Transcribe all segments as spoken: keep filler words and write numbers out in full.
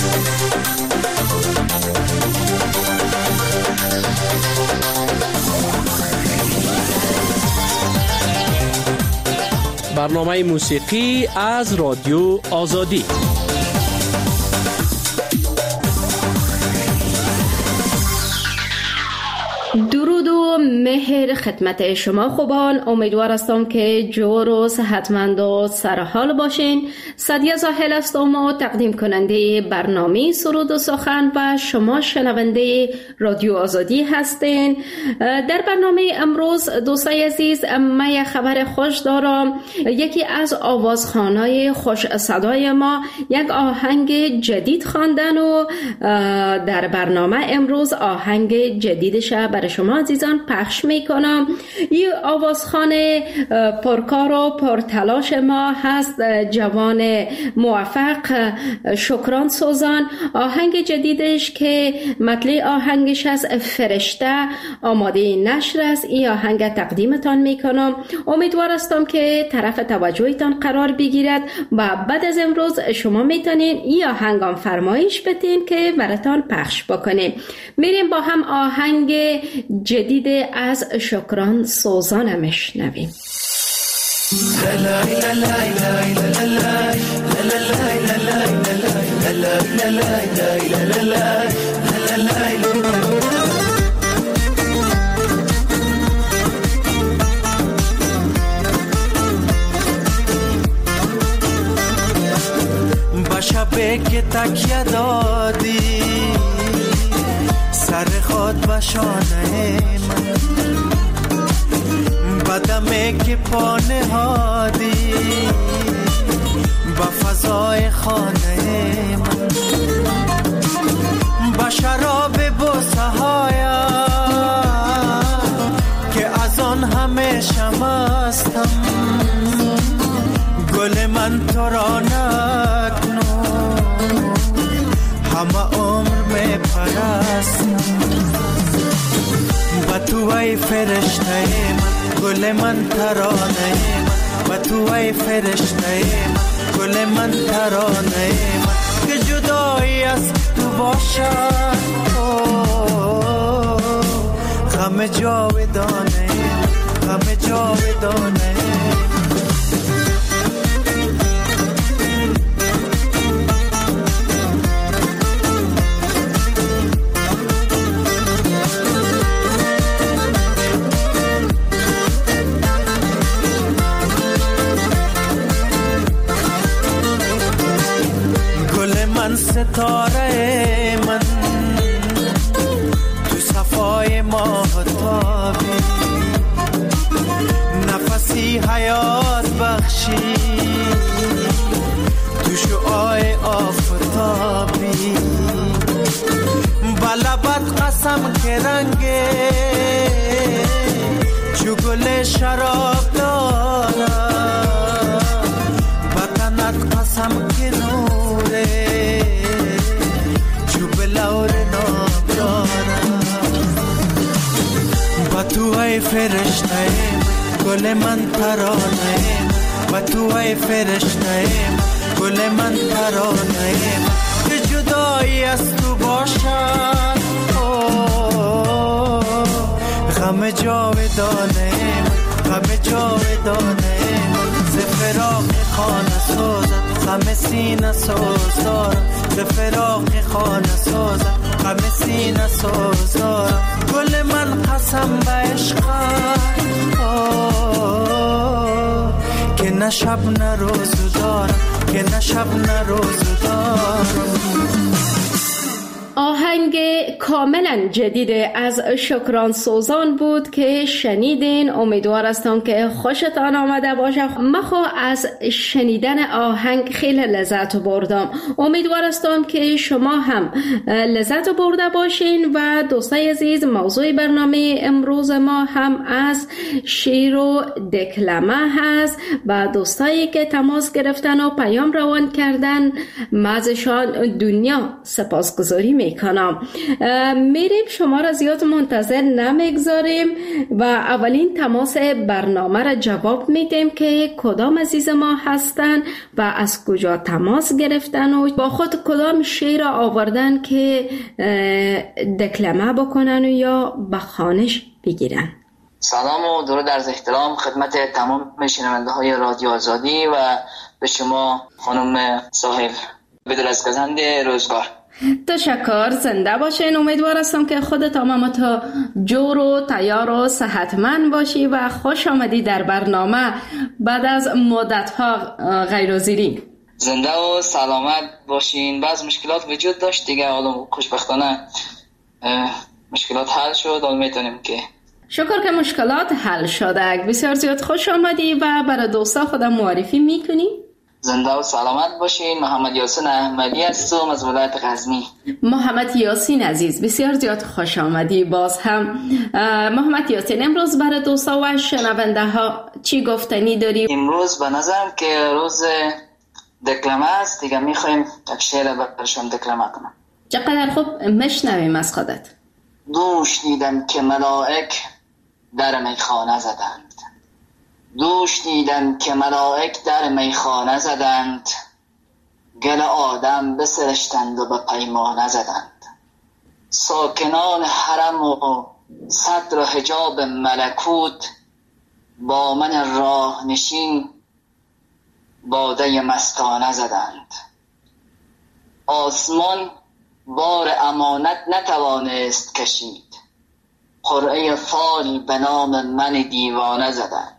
برنامه موسیقی از رادیو آزادی. درود و مهر خدمت شما خوبان. امیدوار هستم که جور و صحتمند و سرحال باشین. سعدیه زاهل هستم و تقدیم کننده برنامه سرود و سخن و شما شنونده رادیو آزادی هستین. در برنامه امروز دوستای عزیز من خبر خوش دارم. یکی از آوازخوانای خوش صدای ما یک آهنگ جدید خواندن و در برنامه امروز آهنگ جدیدش برای شما عزیزان پخش میکنم. این آوازخوان پرکار و پرتلاش ما هست جوان موفق شکران سوزان. آهنگ جدیدش که مطلع آهنگش از فرشته آماده نشر است. این آهنگ تقدیمتان میکنم. امیدوار هستم که طرف توجهتان قرار بگیرد و بعد از امروز شما میتونین این آهنگام فرمایش بدین که براتان پخش بکنیم. میریم با هم آهنگ جدید از شکران سوزان میشنویم. با شبه که تکیه دادی سر خود به شانه من، بدمه که پا نهادی با فضای خانه من، با شراب بوسه هایم که از آن همیشه مستم، گل من تو را نکنو همه عمر می پرستم، با تو ای فرشته من، گل من ترانه من، با تو ای فرشته من، گل من ترانه من، که جدایی از تو باشد غم جاودانه، غم جاودانه. ستاره من تو صفای ماهتابی، نفسی حیات بخشی تو شعاع آفتابی، با لبت قسم که رنگه چو گل شراب دارم، با تنت قسم که نوره تو ای فرشته گل من ترانه، با تو ای فرشته گل من ترانه، که جدایی از تو باشد غم جاودانه، غم جاودانه. ز فراق خانه سازد غم سینه سازارم، ز فراق خانه سازد غم سینه سازارم، گل من قسم به عشقم که نه شب نه روز دارم، که نه شب نه روز دارم. آهنگ کاملا جدید از شکران سوزان بود که شنیدین. امیدوار هستم که خوشتان آمده باشه. من خو از شنیدن آهنگ خیلی لذت بردم. امیدوار هستم که شما هم لذت برده باشین. و دوستای عزیز، موضوع برنامه امروز ما هم از شعر و دکلمه هست و دوستایی که تماس گرفتن و پیام روان کردن، من ازشان دنیا سپاسگزاری میکنم. میکنم. میریم، شما را زیاد منتظر نمیگذاریم و اولین تماس برنامه را جواب میدیم که کدام عزیز ما هستن و از کجا تماس گرفتن و با خود کدام شعر را آوردن که دکلمه بکنن و یا به خوانش بگیرن. سلام و درود عرض احترام خدمت تمام شنونده های رادیو آزادی و به شما خانم ساحل بدل از گزنده روزگار. تشکر، زنده باشین. امیدوار هستم که خودت تمام تا جور و تیار و صحتمند باشی و خوش آمدی در برنامه بعد از مدت ها غیرحاضری. زنده و سلامت باشین. بعض مشکلات وجود داشت دیگه، حالا خوشبختانه مشکلات حل شد. حالا میتونیم که شکر که مشکلات حل شده. بسیار زیاد خوش آمدی و برای دوستا خودم معرفی میکنی؟ زنده و سلامت باشین. محمد یاسین احمدی هستم از ولایت غزنی. محمد یاسین عزیز، بسیار زیاد خوش آمدی باز هم. محمد یاسین، امروز برای دوستا و شنونده ها چی گفتنی داری؟ امروز به نظرم که روز دکلمه است دیگه، میخوایم یک شعر برشان دکلمه کنم. چقدر خوب، مشنویم از خودت. دوش دیدم که ملائک در میخانه زدند، دوش دیدم که ملائک در میخانه زدند، گل آدم بسرشتند و به پیمانه زدند. ساکنان حرم و صدر حجاب ملکوت، با من راه نشین باده مستانه زدند. آسمان بار امانت نتوانست کشید، قرعه فال به نام من دیوانه زدند.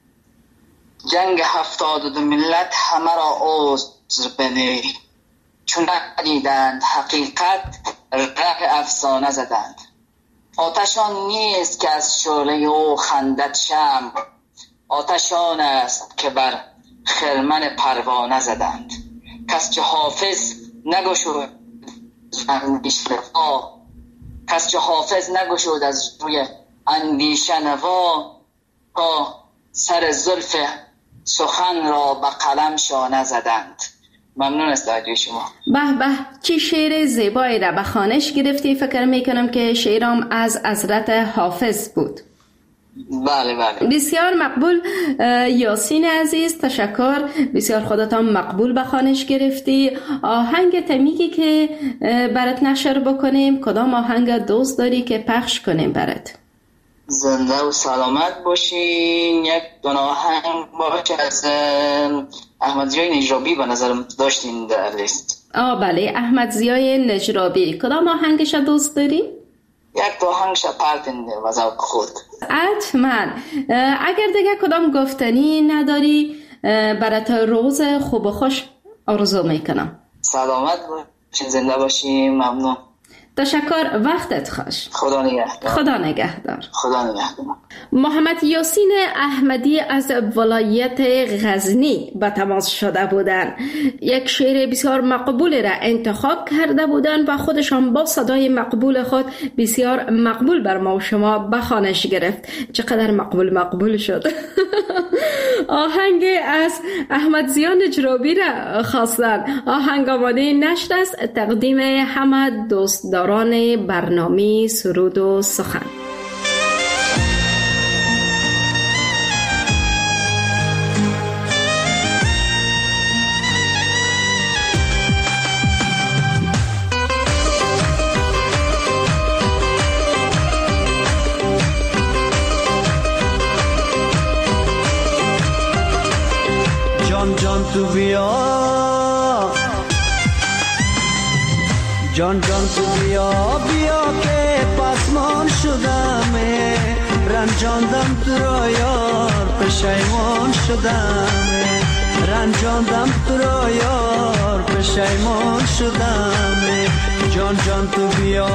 جنگ هفتاد و دو ملت همه را عذر بنه، چون ندیدند حقیقت ره افسانه زدند. آتشان نیست که از شعله او خندد شمع، آتشان است که بر خرمن پروانه زدند. کس چه حافظ نگشود اندیشه وا، کس چه حافظ نگشود از روی اندیشه نوا، تا سر زلف سخن را به قلم شانه زدند. ممنون از توجه شما. به به، چی شعر زیبایی را به خوانش گرفتی. فکر میکنم که شعرام از حضرت حافظ بود. بله بله، بسیار مقبول یاسین عزیز، تشکر. بسیار خودتان مقبول به خوانش گرفتی. آهنگ تمیگی که برات نشر بکنیم، کدام آهنگ دوست داری که پخش کنیم برات؟ زنده و سلامت باشین. یک دون آهنگ باشه از احمد ضیای نجرابی به نظرم داشتین در لیست. آه بله، احمد ضیای نجرابی. کدام آهنگش دوست داری؟ یک دو آهنگش پرتنده و ذوق خود. حتما. اگر دیگه کدام گفتنی نداری، برات روز خوب و خوش آرزو میکنم. سلامت باشین، زنده باشین. ممنون. تشکر، وقتت خوش. خدا نگهدار. خدا نگهدار. خدا نگهدار. محمد یاسین احمدی از ولایت غزنی به تماس شده بودند. یک شعر بسیار مقبول را انتخاب کرده بودند و خودشان با صدای مقبول خود بسیار مقبول بر ما و شما به خوانش گرفت. چقدر مقبول مقبول شد. آهنگ از احمد ضیای نجرابی را خواستن. آهنگ آماده نشر است. تقدیم همه دوستداران برنامه سرود و سخن. جان جان تو بیا، جان جان تو بیا بیا که پسمان شدم، رنجاندم تو را یار پشیمان شدم، رنجاندم تو را یار پشیمان شدم. جان جان تو بیا،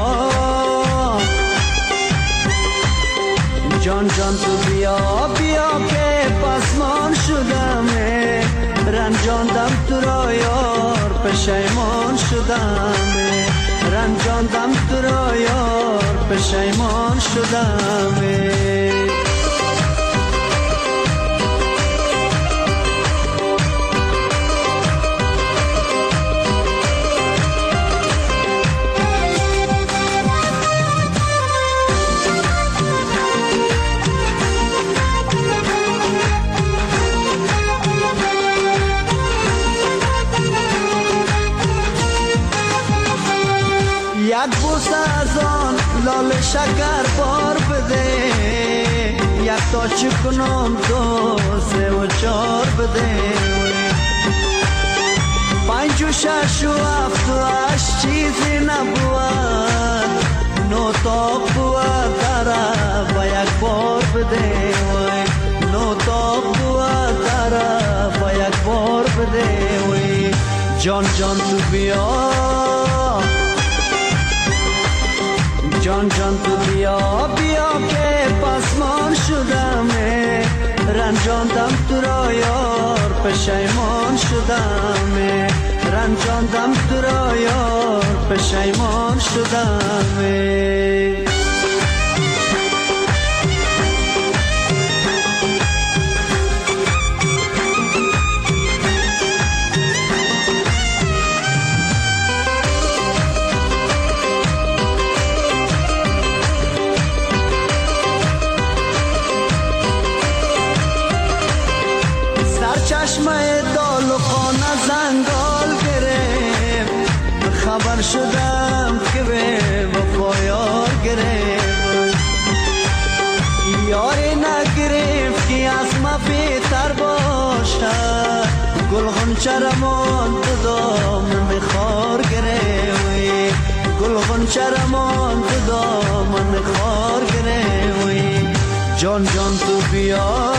جان جان تو بیا بیا که پسمان شدم، رنجاندم تو را یار پشیمان شدم، رنجاندم تو را یار پشیمان شدم. یک بوسه از آن لاله شکر بار بده، یک تا چکنم دو سه و چار بده، پنج و شش و هفت و هشت چیزی نبود، نو تا بود طرف و یک بار بده، نو تا بود طرف و یک بار بده. جان جان تو بیا، جان جان تو بیا بیا که پسمان شدمه، رنجاندم تو را یار پشیمان شدمه، رنجاندم تو را یار پشیمان شدمه. چشمه دال و خانه زنگال گرفت، خبر شدم که به وفا یار گرفت، یاری نگرفت که از ما بهتر باشد، گل غنچه رمان تو دامن خار گرفت، گل غنچه رمان تو دامن خار گرفت. جان جان تو بیا،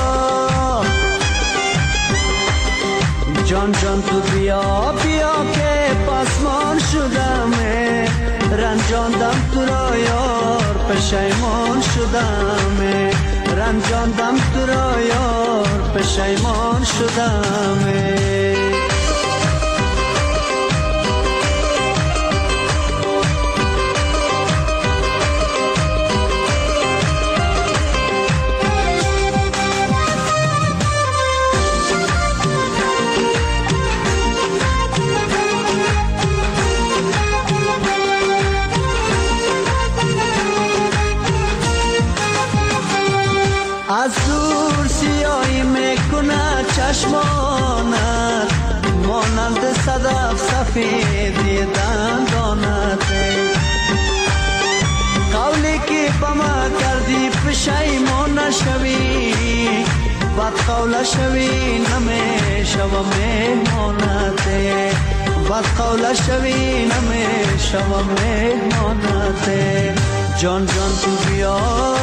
جان جان تو بیا بیا که پسمان شدمه، رنجاندم تو را یار پشیمان شدمه، رنجاندم تو را یار پشیمان شدمه. از دور سیاهی میکنه چشمانت، مانند صدف سفیدی دندانت، قولی که با ما کردی پشیمان نشوی، بد قول شوی نمیشوم مهمانت، بد قول شوی نمیشوم مهمانت. جان جان تو بیا،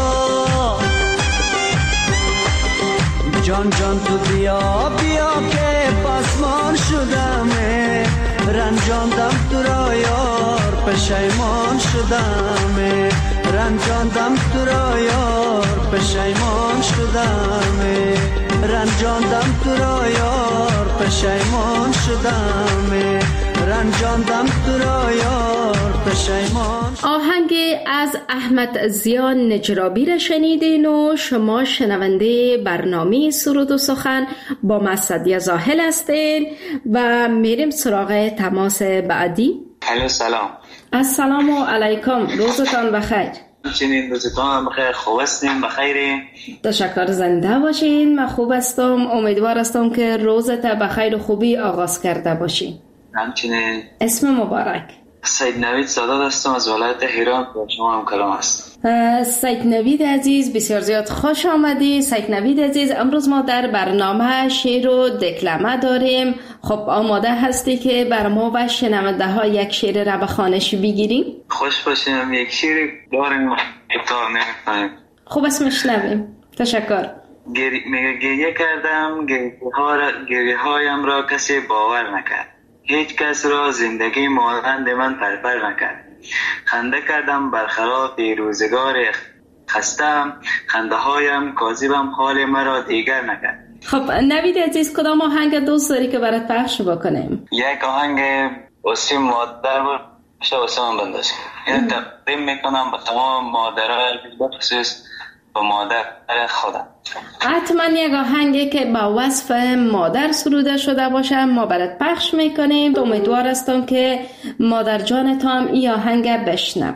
جان جان تو بیا بیا که پسمان شدمه، رنجاندم تو را یار پشیمان شدمه، رنجاندم تو را یار پشیمان شدمه، رنجاندم تو را یار پشیمان شدمه، رنجاندم تو را یار پشیمان. آهنگ از احمد ضیا نجرابی را شنیدین و شما شنونده برنامه سرود و سخن با من سعدیه زاهل هستین و میریم سراغ تماس بعدی. الو سلام. السلام علیکم، روزتان بخیر. چنین روزتان بخیر، خوب هستین؟ بخیری؟ تشکر، زنده باشین. من خوب هستم، امیدوار هستم که روزت بخیر و خوبی آغاز کرده باشین. همچنین. اسم مبارک؟ سید نوید سادات هستم از ولایت هرات، با شما هم کلام هست. سید نوید عزیز، بسیار زیاد خوش آمدی. سید نوید عزیز، امروز ما در برنامه شعر و دکلمه داریم. خب آماده هستی که بر ما و شنونده ها یک شعر را به خوانش بگیریم؟ خوش باشیم، یک شعر داریم ابتار نمی‌کنیم. خوب اسمش نویم. تشکر. گری... گریه کردم، گریه هایم را کسی باور نکرد، هیچ کس را زندگی مانند من پرپر نکرد، خنده کردم برخلاف روزگار خستم، خنده هایم کاذبم حال مرا دیگر نکرد. خب نوید عزیز، کدام آهنگ دوست داری که برات پخش بکنیم؟ یک آهنگ واسه مادر باشه، واسه من بنداز. یعنی تقدیم میکنم به تمام مادرها، بخصوص به مادر خودم. حتما یک آهنگی که با وصف مادر سروده شده باشه ما برات پخش میکنیم. امیدوار هستم که مادر جانت هم این آهنگ بشنوه.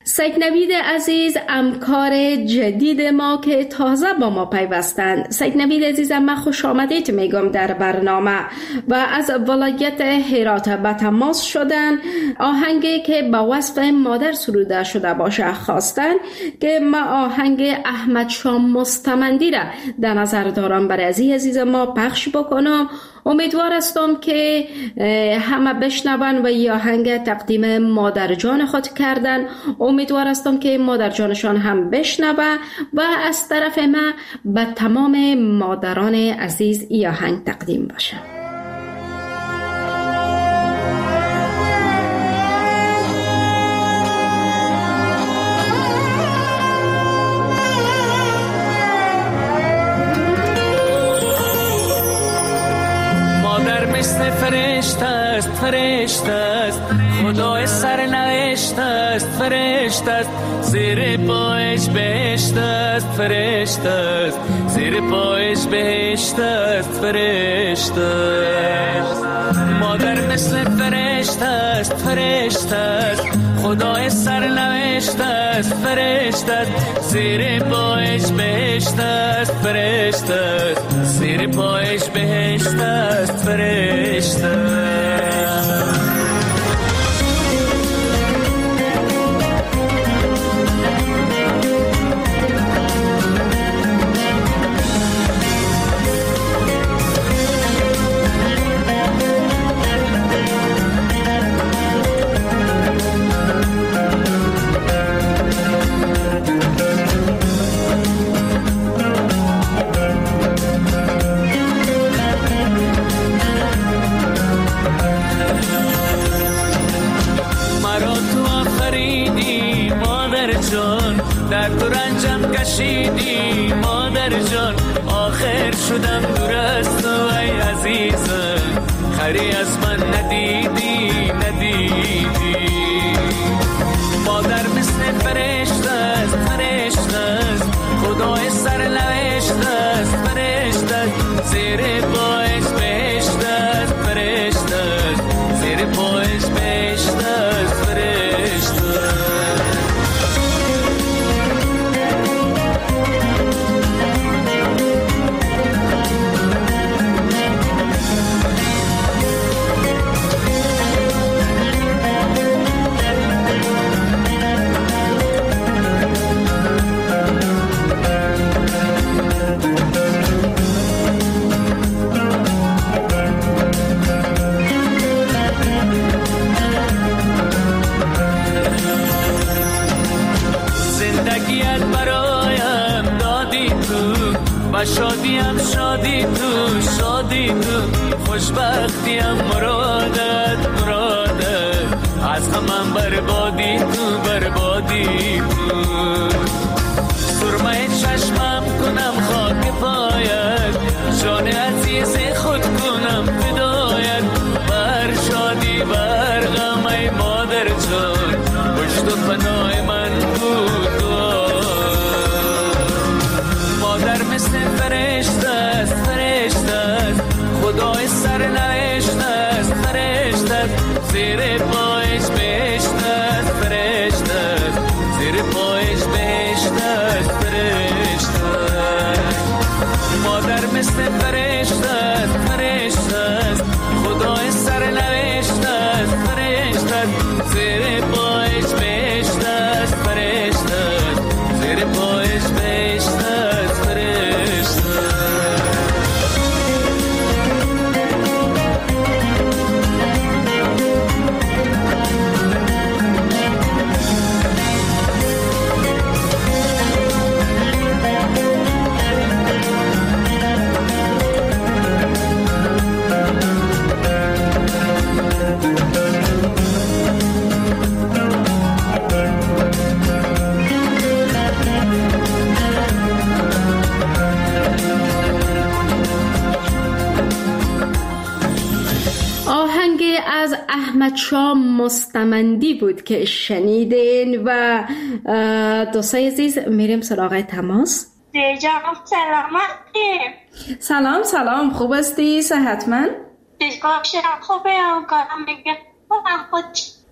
سید نوید عزیز همکار جدید ما که تازه با ما پیوستند. سید نوید عزیزم، من خوش آمدید میگم در برنامه و از ولایت هرات به تماس شدن. آهنگی که با وصف مادر سروده شده باشه خواستن که ما آهنگ احمد شاه مستمندی را در نظر دارم برای عزیز ما پخش بکنم. امیدوار هستم که همه بشنون و این آهنگ تقدیم مادر جان خود کردن. امیدوار هستم که مادر جانشان هم بشنوه و از طرف ما به تمام مادران عزیز این آهنگ تقدیم باشه. مثل فرشته است فرشته است خدای سرنوشت است فرشته است زیر پایش بهشت است فرشته است زیر پایش بهشت است فرشته است مادر مثل فرشته است فرشته است خدای سرنوشت است فرشته است زیر پایش بهشت است فرشته است زیر پایش بهشت است فرشته است در تو رنجم کشیدی مادر جان آخر شدم دور از تو ای عزیزم خری از من ندیدی ندیدی مادر مثل فرشته است فرشته است خدای سرنوشت است فرشته است زیر پایش بهشت است فرشته است زیر پایش بهشت است فرشته است و شادیم شادی تو شادی تو خوشبختیم مرادت مرادت از همم بربادی تو بربادی تو سرمه چشمم کنم خاک پایت جان عزیز خود کنم فدایت بر شادی بر غم ای مادر جان پشت و پناه من بود مادر مثل فرشته است فرشته است خدای سرنوشت است فرشته است زیر پایش بهشت است فرشته است زیر پایش بهشت است فرشته است مادر مثل فرشته است فرشته است خدای سرنوشت است فرشته است زیر پایش بهشت است فرشته است زیر پایش بهشت است فرشته از احمد شاه مستمندی بود که شنیدین و دوستای عزیز میریم سراغ تماس. جان سلامتی. سلام سلام، خوب هستی؟ صحتمند؟ دیگه خوبه. کارم میگه خود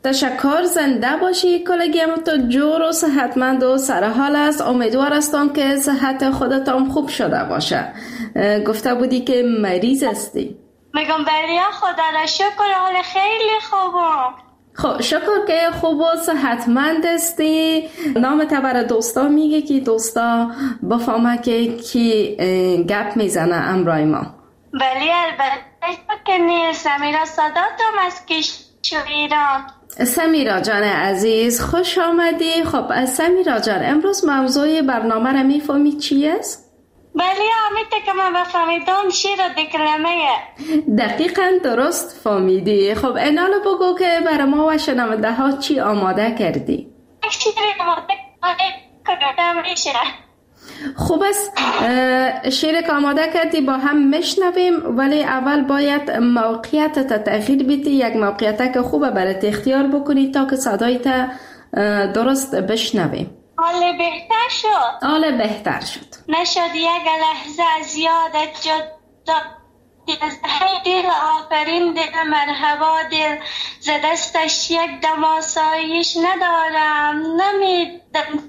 تشکر، زنده باشی. کلگیم تو جور و صحتمند و سرحال است. امیدوار هستم که صحت خودتان خوب شده باشه. گفته بودی که مریض هستی. میگم بله خدا را شکر، حال خیلی خوبم. خب شکر که خوب و صحتمند هستی. نام تا برای دوستا میگه که دوستا بفهمه که کی گپ میزنه امرای ما. بله البته که نیست. سمیرا صداتم از کشور ایران. سمیرا جان عزیز خوش آمدی. خب سمیرا جان امروز موضوع برنامه را میفهمی چی است؟ بله آمیده که من بفهمیدم شیر و دکلمه. دقیقا درست فهمیدی. خب اینالو بگو که برای ما و شنونده ها چی آماده کردی؟ شیر آماده کردم میشه. خوب است، شیر که آماده کردی با هم میشنویم، ولی اول باید موقعیت تغییر بدی. یک موقعیت که خوبه برات اختیار بکنی تا که صدایت درست بشنویم. حال بهتر شد. حال بهتر شد. نشد یک لحظه از یادت جدا دل آفرین دل مرحبا دل ز دستش یک دم آسایش ندارم نمیدم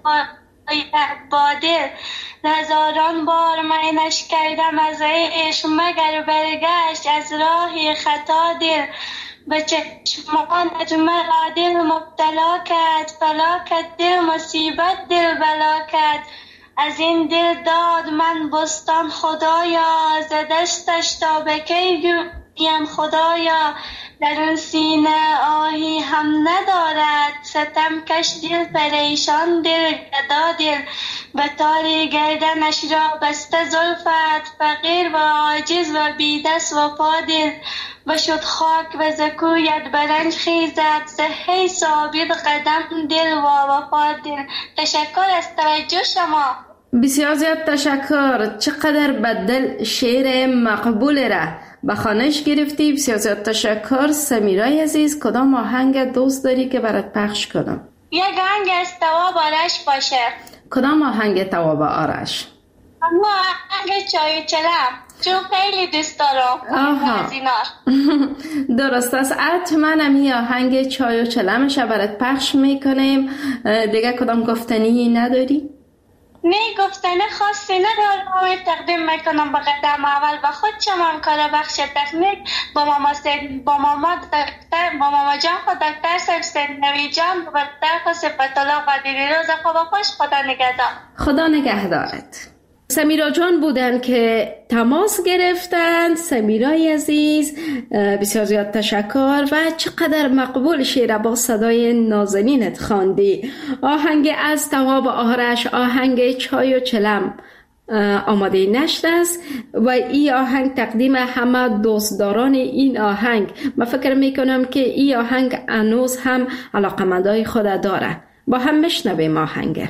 با دل هزاران بار منش کردم از عشق مگر برگشت از راه خطا دل به چشمانت مرا دل مبتلا کرد فلا کرد دل مصیبت دل بلا کرد از این دل داد من بستان خدایا ز دستش تا به کی گویم خدایا در اون سینه آهی هم ندارد ستم کش دل پریشان دل گدا دل به تاری گردنش را بسته زلفت فقیر و عاجز و بیدست و پا دل بشد خاک و زکویت برنج خیزد زهی ثابت قدم دل و وفا دل. تشکر از توجه شما. بسیار زیاد تشکر. چقدر بدل شعر مقبول را به خانش گرفتی. بسیار زیاد تشکر. سمیرای عزیز کدام آهنگ دوست داری که برات پخش کنم؟ یک آهنگ از تواب آرش باشه. کدام آهنگ تواب آرش؟ اما آهنگ چای و چلم چون خیلی دوست دارم. آها درست است. حتما همی آهنگ چای و چلمش برات پخش میکنیم. دیگه کدام گفتنی نداری؟ نه گفتنه خاصی ندارم. تقدیم میکنم به قدم اول و خود شما کار بخش تکنیک با ماما سید با ماما دکتر با ماما جان خود دکتر سید سید نوی جان و دکتر صفت الله قدیری روز خوب و خوش. خدا نگهدار. خدا نگهدارت. سمیرا جان بودن که تماس گرفتند. سمیرای عزیز بسیار زیاد تشکر و چقدر مقبول شعر با صدای نازنینت خواندی. آهنگ از تواب آرش، آهنگ چای و چلم آماده نشت است و این آهنگ تقدیم همه دوستداران این آهنگ. من فکر میکنم که این آهنگ هنوز هم علاقمندای خود داره. با هم میشنویم آهنگ.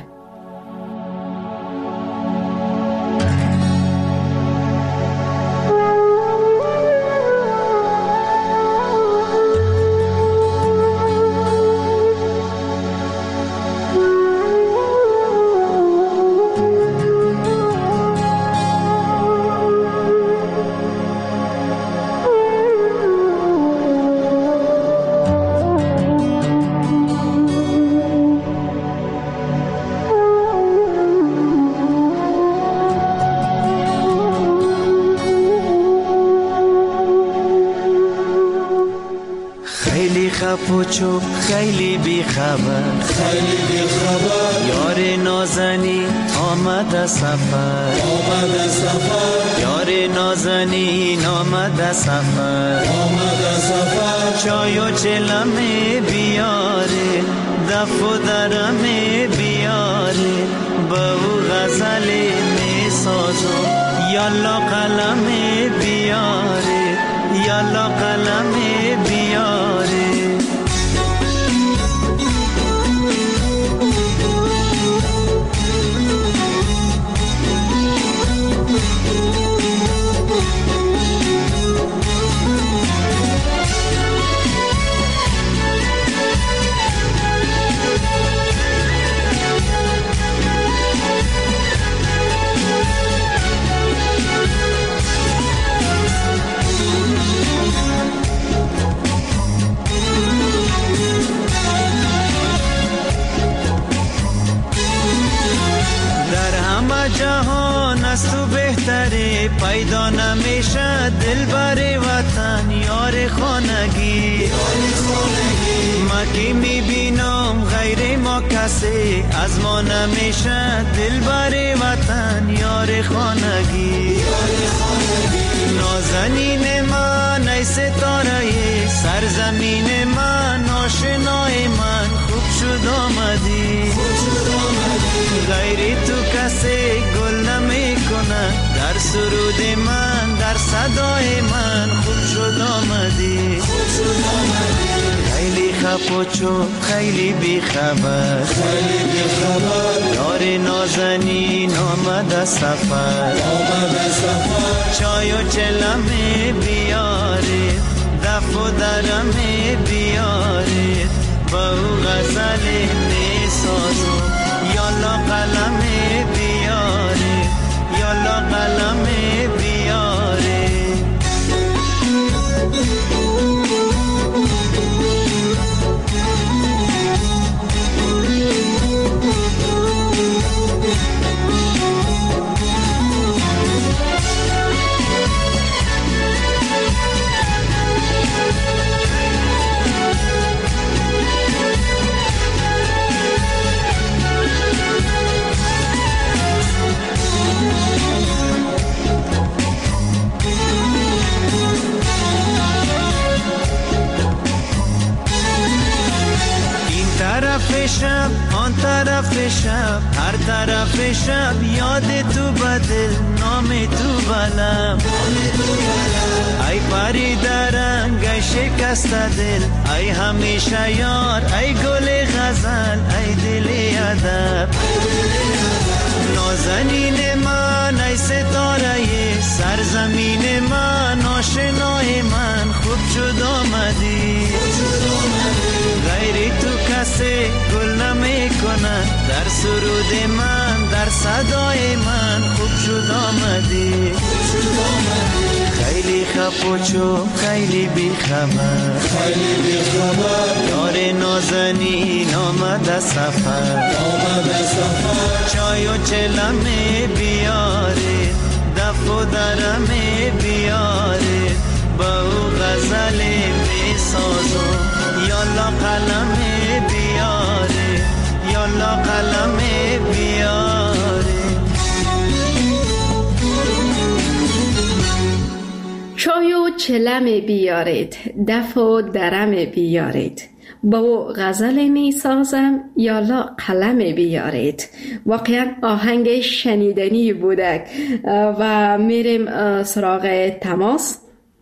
پوچو خیلی بی خبر خیلی بی خبر یار نازنی آمد سفر آمد سفر یار نازنین آمد سفر آمد سفر چای و چلم بیاره دف و درم بیاره با او غزل می سازو یالا قلم بیاره یالا قلم بیاره یکی میبینم غیر ما کسی از ما نمیشه، دل بر وطن یار خانگی. نازنین من ای ستاره سرزمین من، آشنای من خوب شد آمدی. غیر تو کسی گل نمی کنه، در سرود من در صدای من خوب شد آمدی. خیلی خپوچو خیلی بی خبر، یار نازنین آمد سفر. چای و چلمه بیارید، دف و درمه بیارید، با او غزل می سازم. یالا قلمه بیارید، یالا قلمه بیارید. شب آن طرف شب هر طرف شب یاد تو بدل نام تو بلم. ای پری درنگ ای شکست دل، ای همیشه یار ای گل غزل ای دل ادب. نازنین من ای ستاره سرزمین من، آشنای من خوب شد آمدی. غیر تو کسی گل نمی کنه، در سرود من در صدای من خوب شد آمدی. خیلی خپوچو خیلی بی خبر، یار نازنین آمد سفر. چای و چلمه بیارید، دف و درمه بیارید، با او غزل می سازم. یالا قلمه بیارید، یالا قلمه بیارید. چای و چلم بیارید، دف و درم بیارید، با غزل می سازم. یالا قلم بیارید. واقعا آهنگ شنیدنی بودک و میریم سراغ تماس.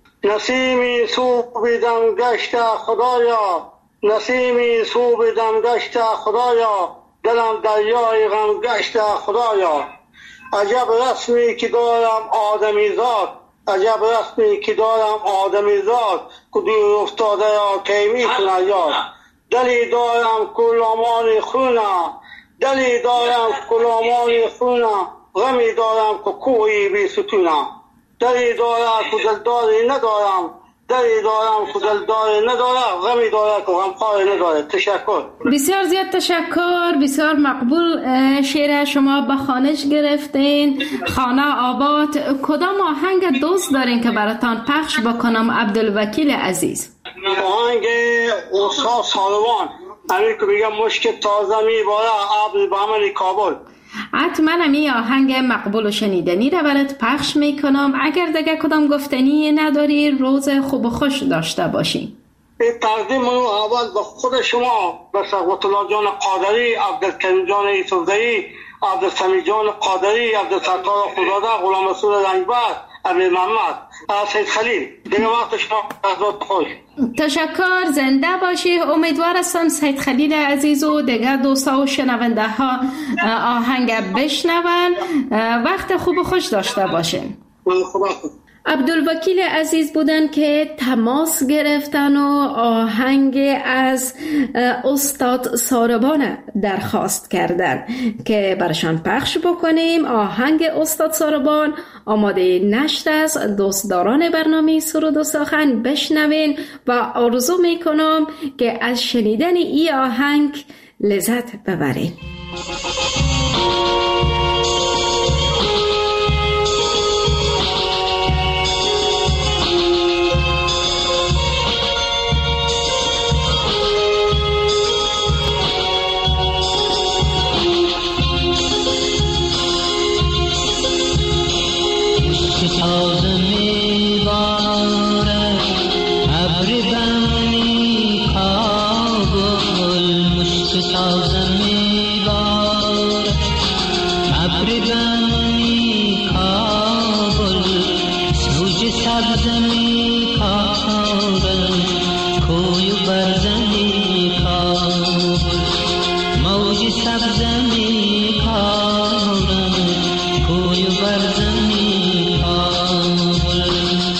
نسیمی صوب دم گشت خدایا، نسیمی صوب دم گشت خدایا، دلم دریای غم گشت خدایا. عجب رسمی که دارم آدمی زاد، عجب رسمی که دارم آدمی زاد، که دور افتاده یا کی میکنه یاد. دلی دارم کلامان خونه، دلی دارم کلامان خونه، غمی دارم که کوهی بی ستونه. دلی دارم که دلداری ندارم، دلی دارم که دلداری ندارم، غمی دارم که غمخواری نداره. تشکر. بسیار زیاد تشکر، بسیار مقبول. شعر شما به خانش گرفتین. خانه آباد. کدام آهنگ دوست دارین که براتان پخش بکنم عبدالوکیل عزیز؟ آهنگ استاد ساروان، همین که میگم مشک تازه میباره عبد بهمن کابل. حتما همی آهنگ مقبول و شنیدنی رو برات پخش میکنم. اگر دیگه کدام گفتنی نداری، روز خوب و خوش داشته باشین. تقدیم منو اول به خود شما، به سقوط الله جان قادری، عبدالکریم جان یوسفزئی، عبدالسمیع جان قادری، عبدالستار خداده، غلام رسول رنگبر، امیر محمد، سید خلیل. دیگه وقت شما از خوش. تشکر، زنده باشی. امیدوار هستم سید خلیل عزیز و دیگه دوستا و شنونده ها آهنگ بشنون. وقت خوب و خوش داشته باشین. عبدالوکیل عزیز بودن که تماس گرفتن و آهنگ از استاد ساربان درخواست کردن که برشان پخش بکنیم. آهنگ استاد ساربان آماده نشت است. دوستداران برنامه سرود و سخن بشنوین و آرزو میکنم که از شنیدن این آهنگ لذت ببرین. تازه میبارد، ابر بم میکابل، سوج سبز میکارد، کوی و برز میکابل، موج سبز میکارد، کوی و برز میکابل.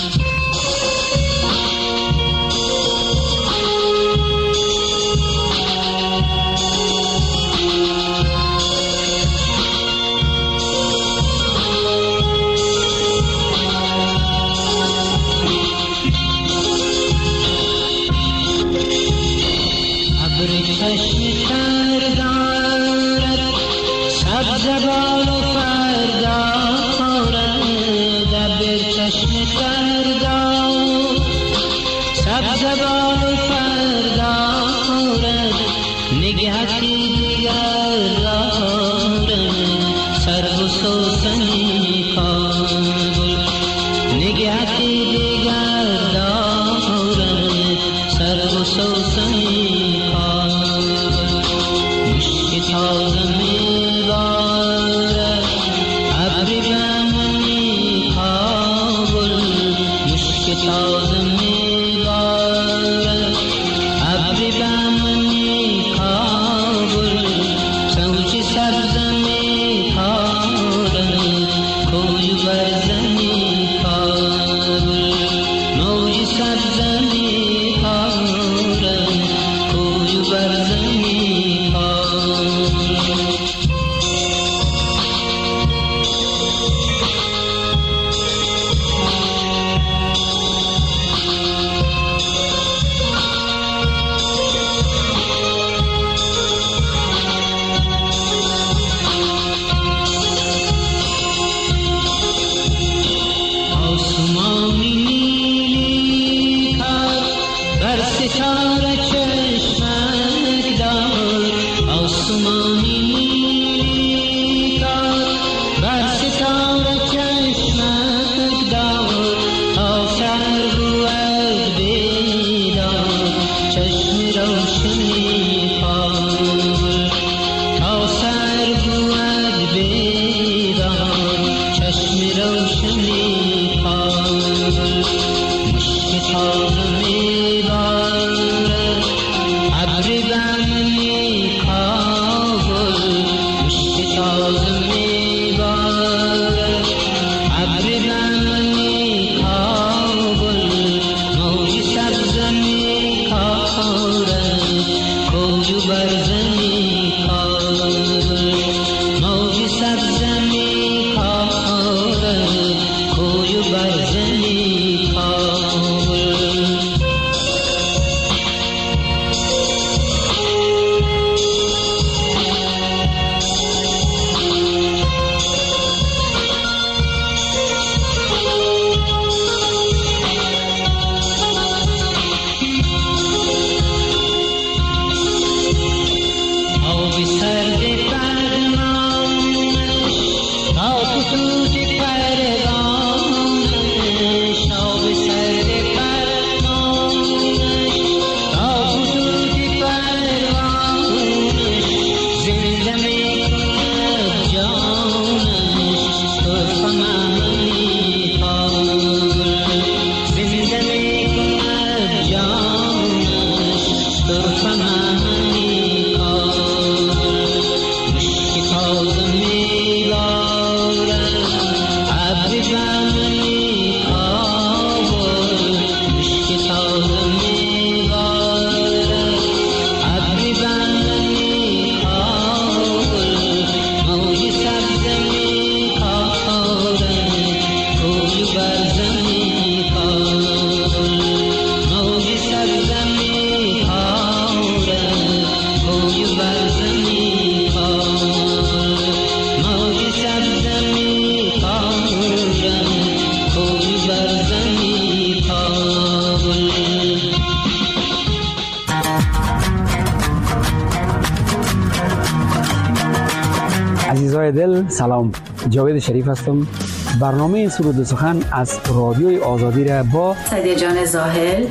عزیزای دل سلام، جاوید شریف هستم. برنامه سرود و سخن از رادیوی آزادی را با سعدیه جان زاهل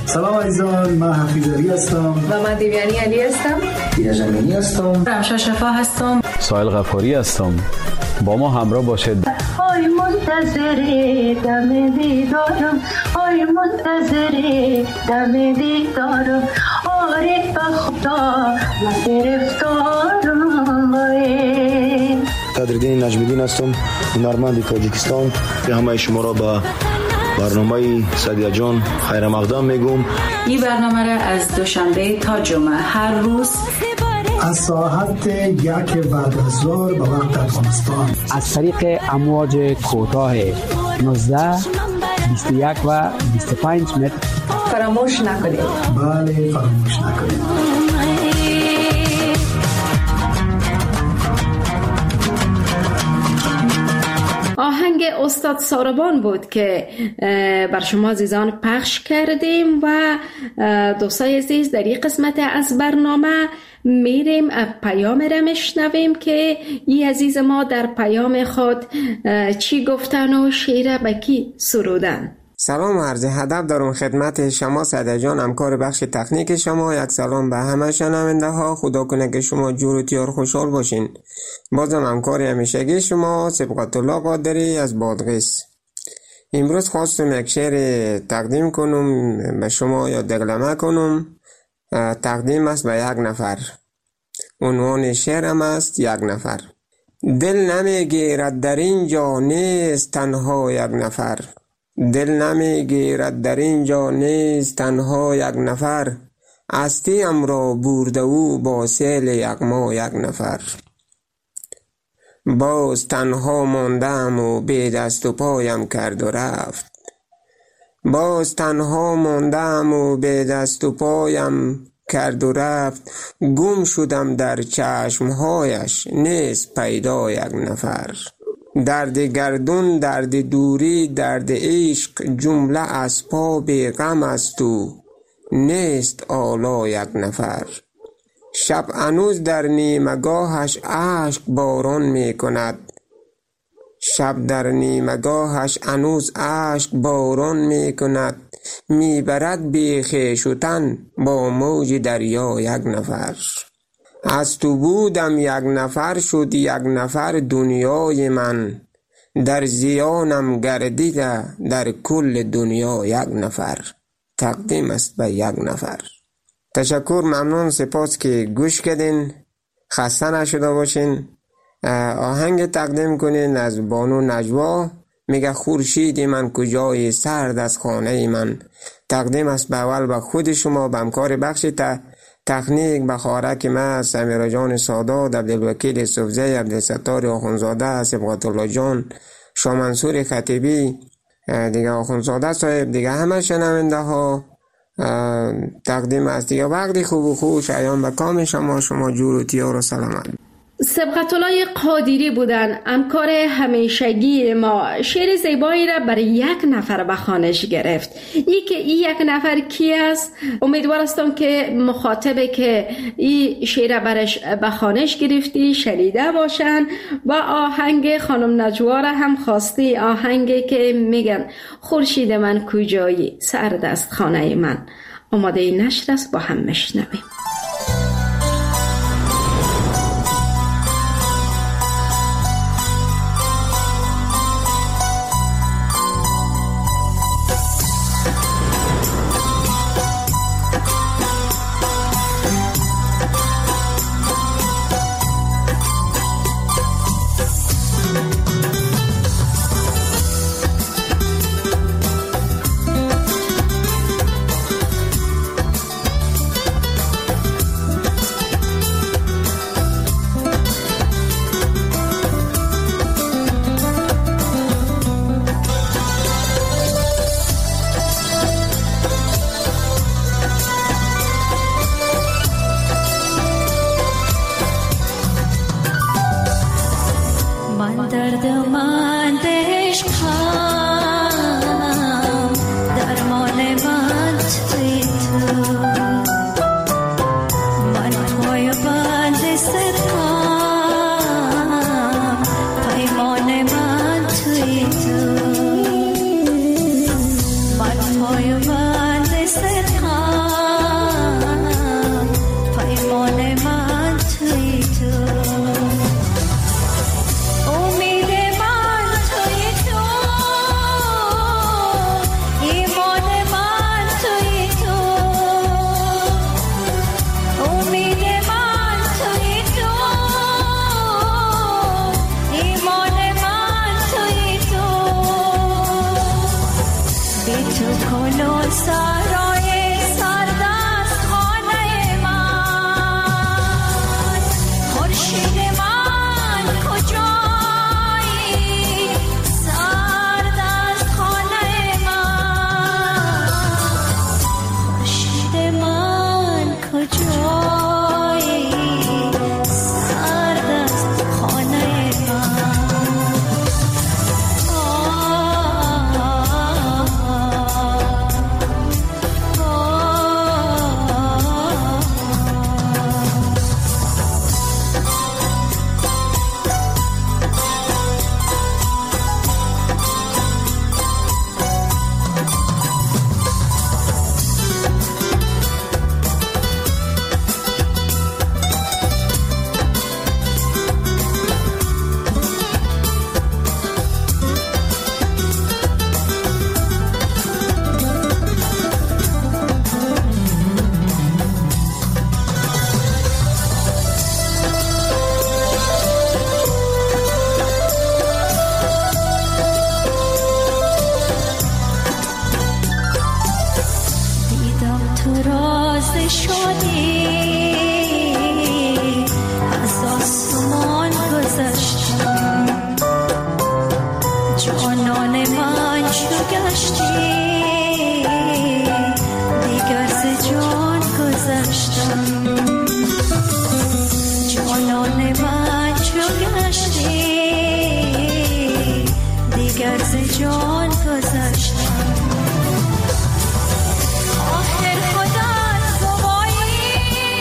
سلام عزیزان، من حفیظ علی هستم و من دیویانی علی هستم. دیده جمینی هستم. رمشا شفا هستم. سایل غفاری هستم. با ما همراه باشید. آی منتظر دم دیدارم، آی منتظر دم دیدارم، آره به خدا من گرفتارم. قدردین نجمیدین هستم، هنرمند تاجیکستان. به همه شما را به برنامه سعدیه جان خیر مقدم میگم. این برنامه را از دوشنبه تا جمعه هر روز از ساعت یک بعد از ظهر به وقت افغانستان از طریق امواج کوتاه نوزده، بیست و یک و بیست و پنج متر فراموش نکنید. بله فراموش نکنید. آهنگ استاد ساربان بود که بر شما عزیزان پخش کردیم و دوستای عزیز در این قسمت از برنامه میریم پیام را میشنویم که این عزیز ما در پیام خود چی گفتن و شعر به کی سرودن. سلام عرض ادب دارم خدمت شما سعدیه جان، همکار بخش تکنیک شما. یک سلام به همه شنونده ها. خدا کنه که شما جور و تیار خوشحال باشین. بازم همکار همیشگی شما سبقت الله قادری از بادغیس. امروز خواستم یک شعر تقدیم کنم به شما یا دقلمه کنم. تقدیم است به یک نفر. عنوان شعرم است یک نفر. دل نمیگیرد در اینجا نیست تنها یک نفر، دل نمیگیرد در اینجا نیست تنها یک نفر، هستیم را برده او با سیل یغما یک نفر. باز تنها ماندم و بی دست و پایم کرد و رفت، باز تنها ماندم و بی دست و پایم کرد و رفت، گم شدم در چشمهایش نیست پیدا یک نفر. درد گردون، درد دوری، درد عشق، جمله اسباب غم است و نیست آلا یک نفر. شب هنوز در نیمگاهش اشک باران می کند، شب در نیمگاهش هنوز اشک باران می کند، می برد بی خویش و تن با موج دریا یک نفر. از تو بودم یک نفر شد یک نفر دنیای من، در زیانم گردیده در کل دنیا یک نفر. تقدیم است به یک نفر. تشکر، ممنون، سپاس که گوش کردین. خسته نشده باشین. آهنگ تقدیم کنین از بانو نجوا، میگه خورشید من کجای سرد از خانه من. تقدیم است به اول به خود شما، به همکار بخش ت... تکنیک، به خارک من سمیرا جان سادات، عبدالوکیل صوفزی، عبدالستار آخونزاده، سبقت الله جان، شاه منصور خطیبی، دیگه آخونزاده صاحب، دیگه همه شنونده ها. تقدیم است دیگه وقتی خوب و خوش ایام به کام شما، شما جور و تیار و سلامت. سبقت الله قادری بودن، همکار همیشگی ما. شعر زیبایی را برای یک نفر به خوانش گرفت. ای که این یک نفر کی است؟ امیدوار هستم که مخاطبه که این شعر برش به خوانش گرفتی شنیده باشن و آهنگ خانم نجوا را هم خواستی، آهنگی که میگن خورشید من کجایی سرد است خانه من. آماده این نشر است، با هم میشنویم. پای من جان گذاشتم. آخر خدا گواهی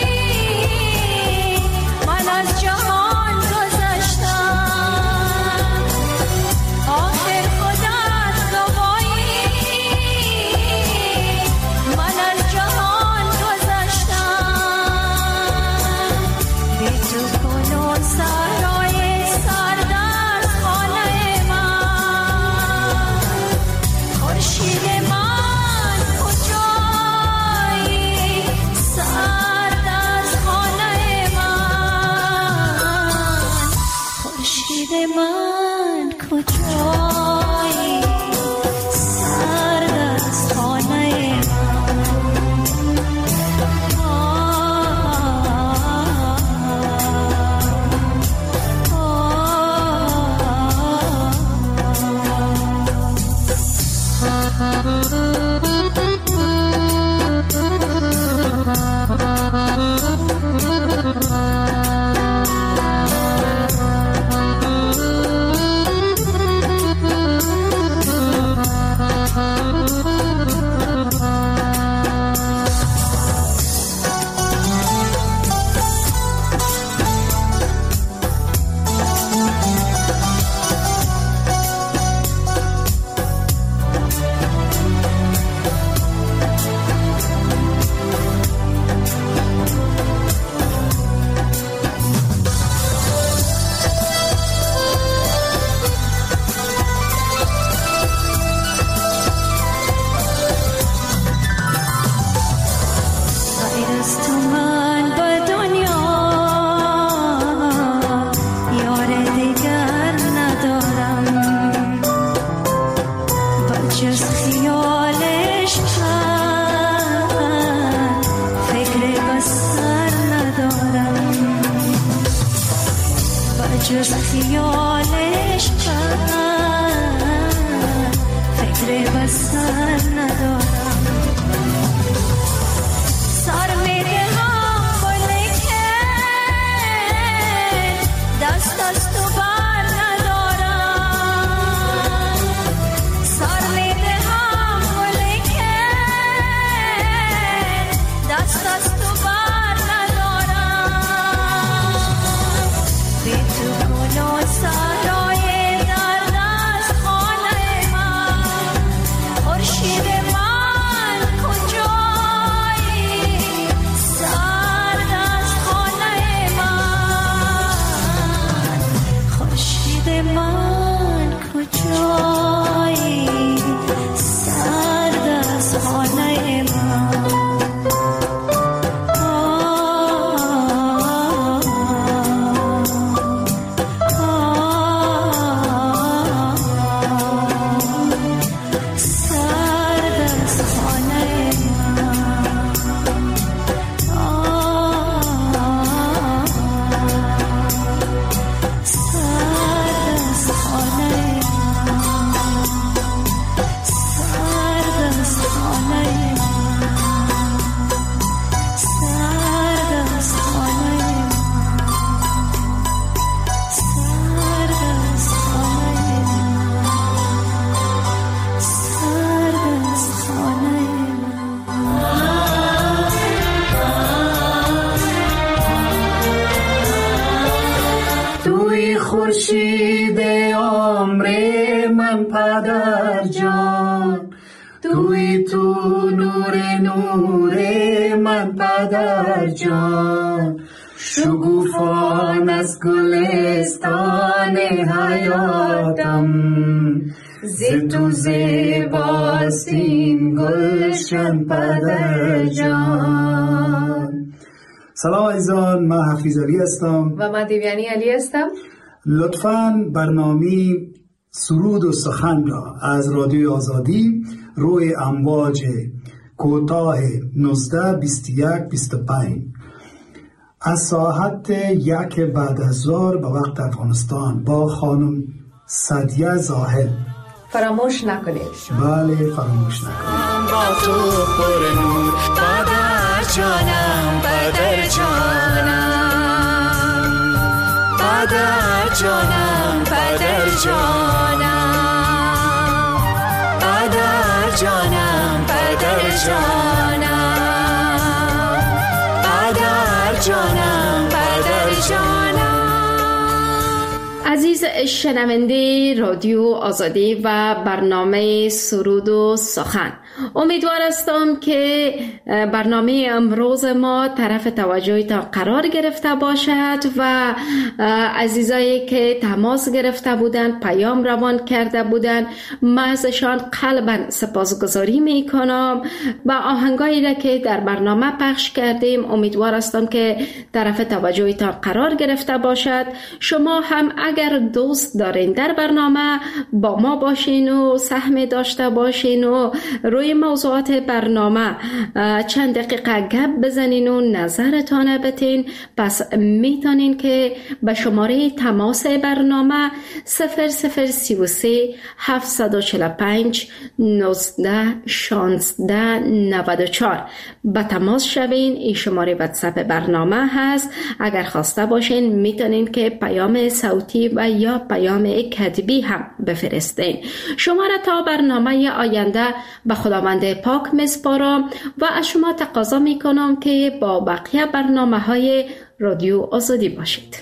من از جهان گذاشتم. آخر خدا گواهی من از جهان گذاشتم. بی تو کنون سرای سرد از خانه من، خورشید من کجایی سرد از خانه من، خورشید من کجایی سرد از خانه جز خیالش من فکر بسر ندارم. سر میده هم بلکن دست از تو بر ندارم. سر میده هم بلکن دست از تو بر ندارم. بی تو کنون سرای درد از خانه من، خورشید من کجایی سرد از خانه من، خورشید من کجایی سرد از خانه من. خورشید عمر من پدر جان، توی تو نور نور من پدر جان. شگوفان از گلستان حیاتم، ز تو زیباست این گلشن پدر جان. سلام عزیزان، من حفیظ علی هستم و من دیویانی علی هستم. لطفاً برنامه سرود و سخن را از رادیو آزادی روی امواج کوتاه نوزده بیست و یک بیست و پنج از ساعت یک بعد از ظهر به وقت افغانستان با خانم سعدیه زاهد فراموش نکنید. بله فراموش نکنید. با تو پر نور پدر جانم، پدر جانم، پدر جانم، پدر جانم. جانم پدر جانم پدر جانم پدر جانم. عزیز شنونده رادیو آزادی و برنامه سرود و سخن، امیدوار هستم که برنامه امروز ما طرف توجهتان قرار گرفته باشد و عزیزایی که تماس گرفته بودند، پیام روان کرده بودند، من ازشان قلباً سپاسگزاری می کنم و آهنگایی را که در برنامه پخش کردیم امیدوار هستم که طرف توجهتان قرار گرفته باشد. شما هم اگر دوست دارین در برنامه با ما باشین و سهم داشته باشین و روی موضوعات برنامه چند دقیقه گپ بزنین و نظرتان بتین، پس میتونین که به شماره تماس برنامه صفر صفر سی و سه هفتصد و چهل و پنج نوزده شانزده نود و چهار به تماس شوین. این شماره واتساپ برنامه هست. اگر خواسته باشین میتونین که پیام صوتی و یا پیام کتبی هم بفرستین. شما را تا برنامه آینده به خداوند پاک میسپارم و از شما تقاضا میکنم که با بقیه برنامه های رادیو آزادی باشید.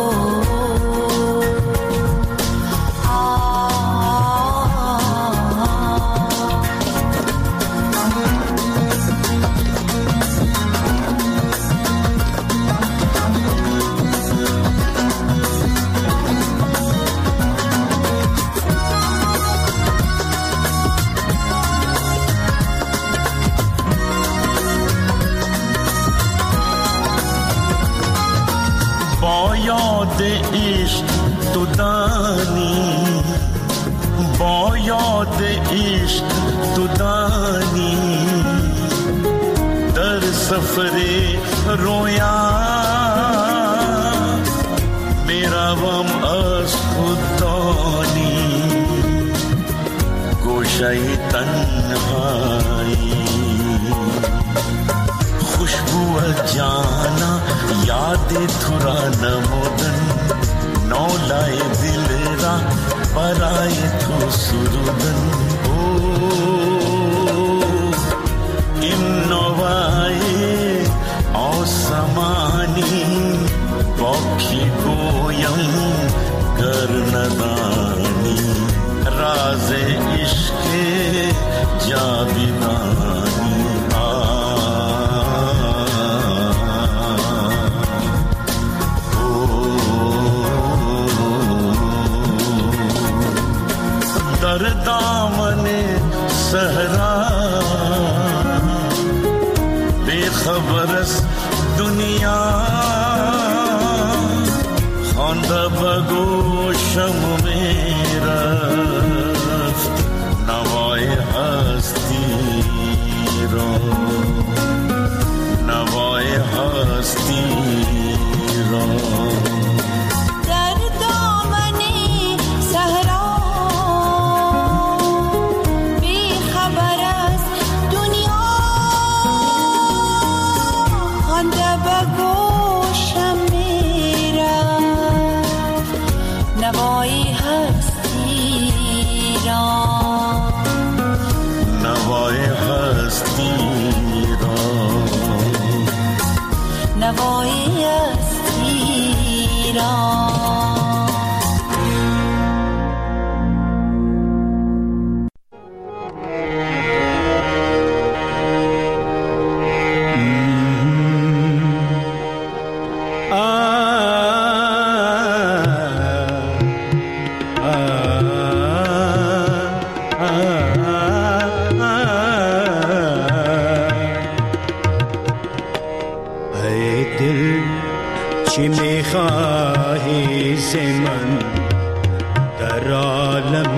آه یاد عشق تو دانی، با یاد عشق تو دانی، در سفر رویا میروم از خود دانی، گوشه تنهایی خوشبو جانا یاد تو را نمودن، نولای دل را برای تو سرودن. او این نوای آسمانی با کی گویم گر ندانی، راز عشق جاویدانی. در دامن صحرا بے خبر است دنیا، خوانده بگوشم می رفت نوای هستی را، نوای هستی را. نوای هستی را. چی میخواهی ز من در عالم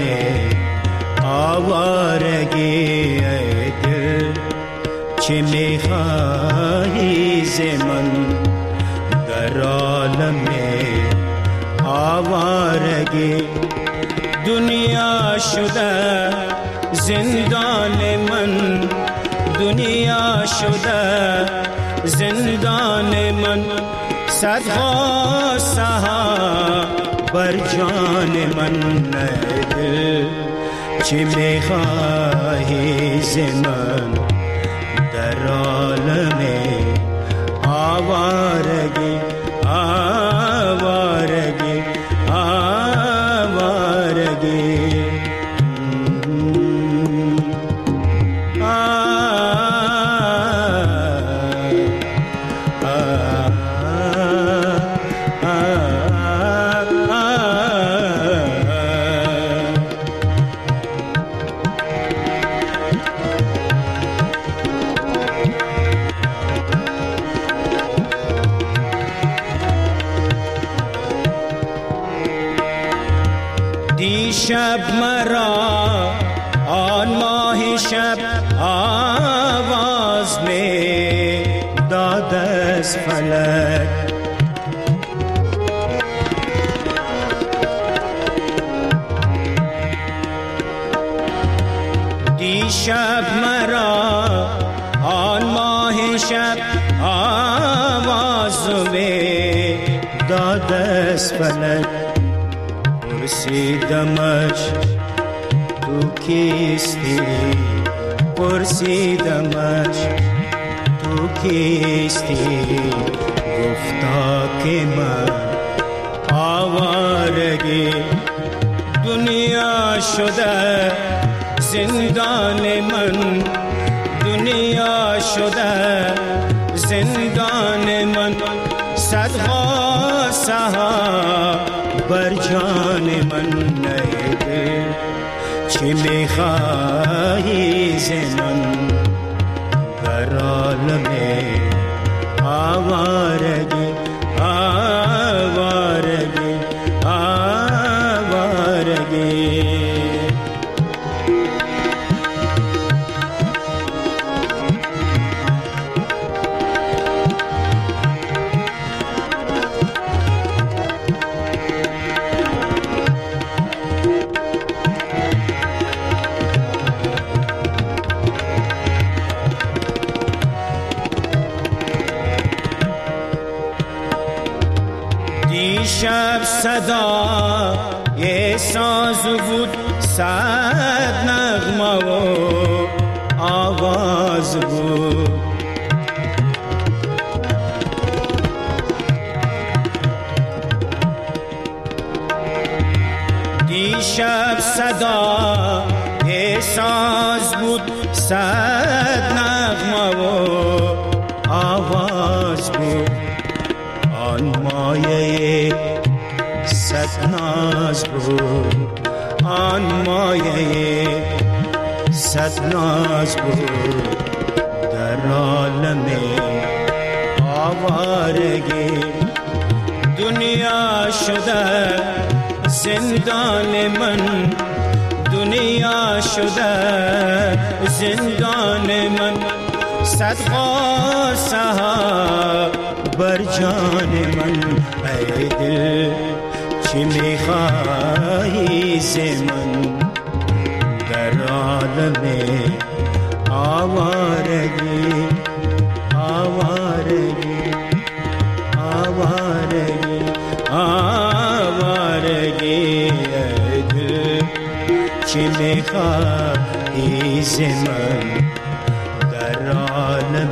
آوارگی، ای دل چی میخواهی ز من در عالم آوارگی. دنیا شده زندان من، دنیا شده زندان من، صدها سها بر جان من. ای دل چی میخواهی ز من در عالم آوارگی، آوارگی، آوارگی. دیشب مرا آن ماه شب آواز می داد از فلک، دیشب مرا آن ماه شب آواز می داد از فلک. پرسیدمش تو کیستی، پرسیدمش تو کیستی، گفتا که من آوارگی. دنیا شده زندان من، دنیا شده زندان من، صدها سها بر جان من. ای دل چی میخواهی ز من در عالم آوارگی، آوارگی. صدا یه ساز بود صد نغمه و آواز بود. دیشب صدا یه ساز بود صد نغمه و آواز بود. آن مایه صد ناز بود، آن مایه صد ناز بود. در عالم آوارگی دنیا شده زندان من، دنیا شده زندان من. صد غصه ها بر جان من، ای دل چی میخوایی ز من؟ در عالم آوارگی آوارگی آوارگی آوارگی، ای دل چی میخوایی ز من؟ در عالم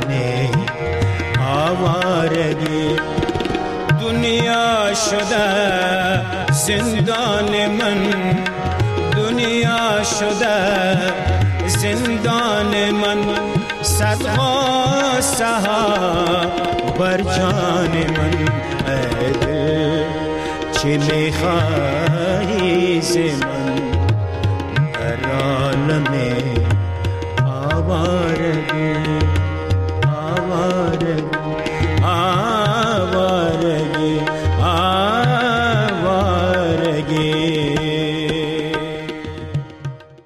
آوارگی دنیا شده زندان من، دنیا شده زندان من. صد غصه ها بر جان من، ای دل چی میخوایی ز من؟